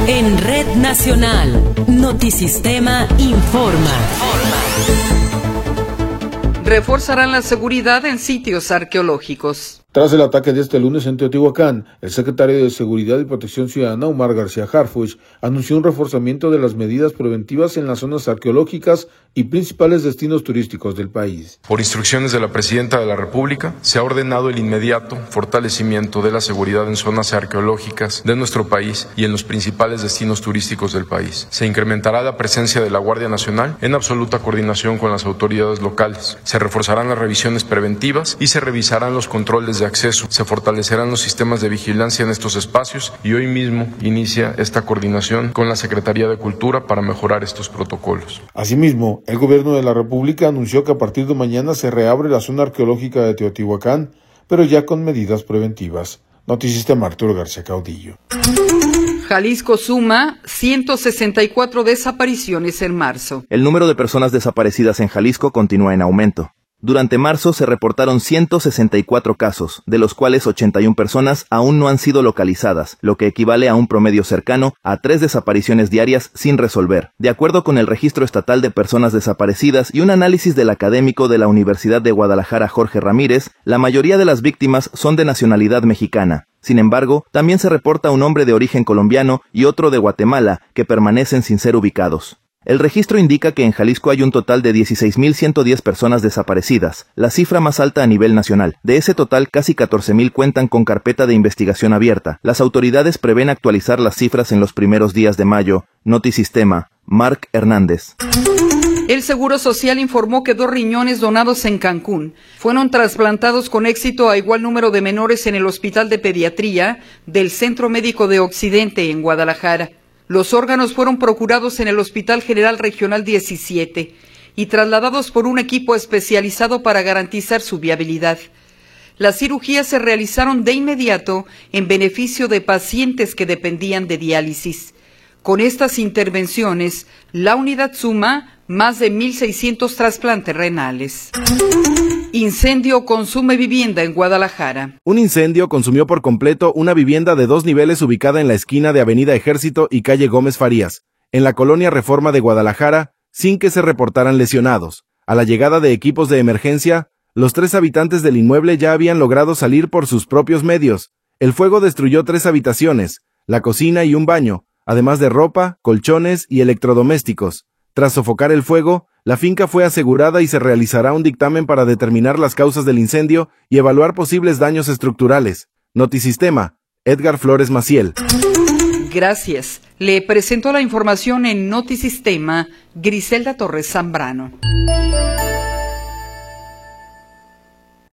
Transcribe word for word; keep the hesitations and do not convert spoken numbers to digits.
En Red Nacional, Notisistema informa. Reforzarán la seguridad en sitios arqueológicos. Tras el ataque de este lunes en Teotihuacán, el secretario de Seguridad y Protección Ciudadana, Omar García Harfuch, anunció un reforzamiento de las medidas preventivas en las zonas arqueológicas y principales destinos turísticos del país. Por instrucciones de la Presidenta de la República, se ha ordenado el inmediato fortalecimiento de la seguridad en zonas arqueológicas de nuestro país y en los principales destinos turísticos del país. Se incrementará la presencia de la Guardia Nacional en absoluta coordinación con las autoridades locales. Se reforzarán las revisiones preventivas y se revisarán los controles de acceso. Se fortalecerán los sistemas de vigilancia en estos espacios y hoy mismo inicia esta coordinación con la Secretaría de Cultura para mejorar estos protocolos. Asimismo, el Gobierno de la República anunció que a partir de mañana se reabre la zona arqueológica de Teotihuacán, pero ya con medidas preventivas. Notisistema, Arturo García Caudillo. Jalisco suma ciento sesenta y cuatro desapariciones en marzo. El número de personas desaparecidas en Jalisco continúa en aumento. Durante marzo se reportaron ciento sesenta y cuatro casos, de los cuales ochenta y una personas aún no han sido localizadas, lo que equivale a un promedio cercano a tres desapariciones diarias sin resolver. De acuerdo con el Registro Estatal de Personas Desaparecidas y un análisis del académico de la Universidad de Guadalajara, Jorge Ramírez, la mayoría de las víctimas son de nacionalidad mexicana. Sin embargo, también se reporta un hombre de origen colombiano y otro de Guatemala que permanecen sin ser ubicados. El registro indica que en Jalisco hay un total de dieciséis mil ciento diez personas desaparecidas, la cifra más alta a nivel nacional. De ese total, casi catorce mil cuentan con carpeta de investigación abierta. Las autoridades prevén actualizar las cifras en los primeros días de mayo. Notisistema, Marc Hernández. El Seguro Social informó que dos riñones donados en Cancún fueron trasplantados con éxito a igual número de menores en el Hospital de Pediatría del Centro Médico de Occidente en Guadalajara. Los órganos fueron procurados en el Hospital General Regional diecisiete y trasladados por un equipo especializado para garantizar su viabilidad. Las cirugías se realizaron de inmediato en beneficio de pacientes que dependían de diálisis. Con estas intervenciones, la unidad suma más de mil seiscientos trasplantes renales. Incendio consume vivienda en Guadalajara. Un incendio consumió por completo una vivienda de dos niveles ubicada en la esquina de Avenida Ejército y calle Gómez Farías, en la colonia Reforma de Guadalajara, sin que se reportaran lesionados. A la llegada de equipos de emergencia, los tres habitantes del inmueble ya habían logrado salir por sus propios medios. El fuego destruyó tres habitaciones, la cocina y un baño, además de ropa, colchones y electrodomésticos. Tras sofocar el fuego, la finca fue asegurada y se realizará un dictamen para determinar las causas del incendio y evaluar posibles daños estructurales. Notisistema, Edgar Flores Maciel. Gracias. Le presento la información en Notisistema, Griselda Torres Zambrano.